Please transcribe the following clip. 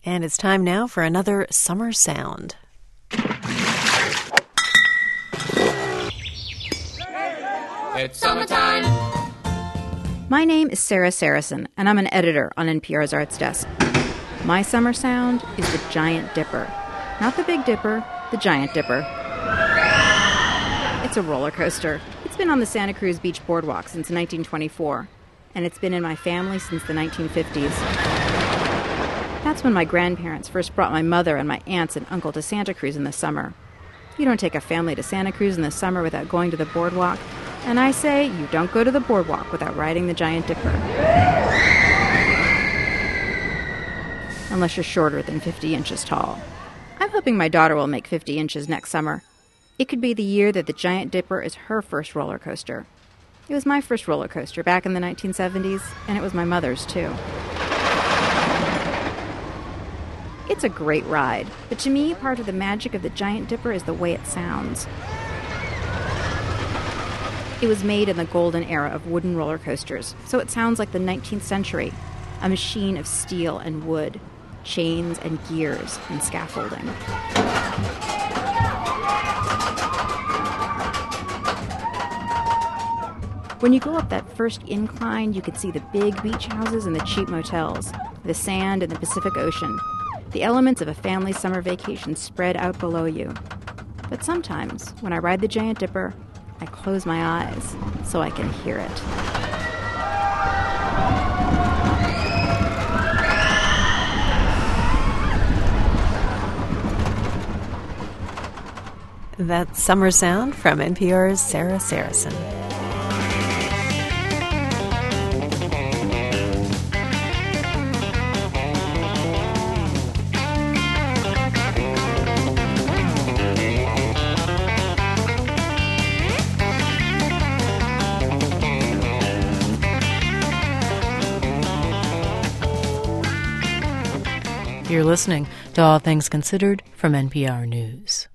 And it's time now for another summer sound. It's summertime. My name is Sarah Saracen, and I'm an editor on NPR's Arts Desk. My summer sound is the Giant Dipper. Not the Big Dipper, the Giant Dipper. It's a roller coaster. It's been on the Santa Cruz Beach Boardwalk since 1924, and it's been in my family since the 1950s. That's when my grandparents first brought my mother and my aunts and uncle to Santa Cruz in the summer. You don't take a family to Santa Cruz in the summer without going to the boardwalk, and I say you don't go to the boardwalk without riding the Giant Dipper. Unless you're shorter than 50 inches tall. I'm hoping my daughter will make 50 inches next summer. It could be the year that the Giant Dipper is her first roller coaster. It was my first roller coaster back in the 1970s, and it was my mother's too. It's a great ride, but to me, part of the magic of the Giant Dipper is the way it sounds. It was made in the golden era of wooden roller coasters, so it sounds like the 19th century, a machine of steel and wood, chains and gears and scaffolding. When you go up that first incline, you can see the big beach houses and the cheap motels, the sand and the Pacific Ocean, the elements of a family summer vacation spread out below you. But sometimes, when I ride the Giant Dipper, I close my eyes so I can hear it. That's Summer Sound from NPR's Sarah Saracen. You're listening to All Things Considered from NPR News.